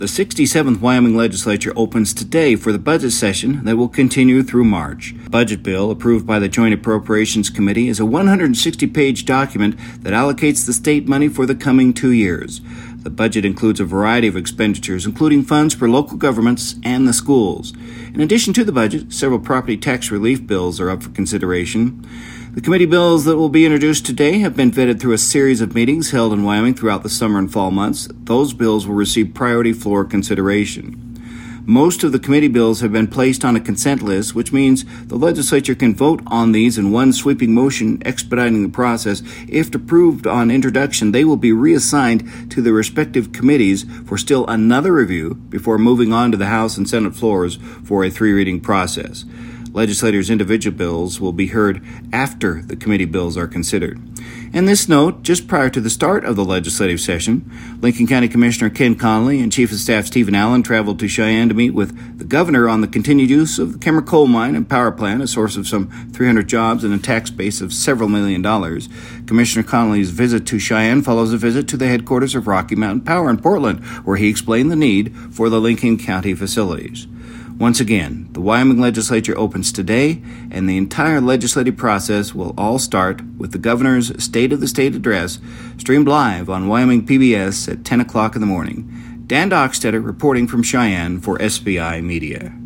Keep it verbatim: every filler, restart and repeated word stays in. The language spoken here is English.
The sixty-seventh Wyoming Legislature opens today for the budget session that will continue through March. The budget bill, approved by the Joint Appropriations Committee, is a one hundred sixty page document that allocates the state money for the coming two years. The budget includes a variety of expenditures, including funds for local governments and the schools. In addition to the budget, several property tax relief bills are up for consideration. The committee bills that will be introduced today have been vetted through a series of meetings held in Wyoming throughout the summer and fall months. Those bills will receive priority floor consideration. Most of the committee bills have been placed on a consent list, which means the legislature can vote on these in one sweeping motion, expediting the process. If approved on introduction, they will be reassigned to the respective committees for still another review before moving on to the House and Senate floors for a three-reading process. Legislators' individual bills will be heard after the committee bills are considered. And this note, just prior to the start of the legislative session, Lincoln County Commissioner Ken Connolly and Chief of Staff Stephen Allen traveled to Cheyenne to meet with the governor on the continued use of the Kemmer coal mine and power plant, a source of some three hundred jobs and a tax base of several million dollars. Commissioner Connolly's visit to Cheyenne follows a visit to the headquarters of Rocky Mountain Power in Portland, where he explained the need for the Lincoln County facilities. Once again, the Wyoming Legislature opens today, and the entire legislative process will all start with the governor's State of the State address, streamed live on Wyoming P B S at ten o'clock in the morning. Dan Dockstetter reporting from Cheyenne for S B I Media.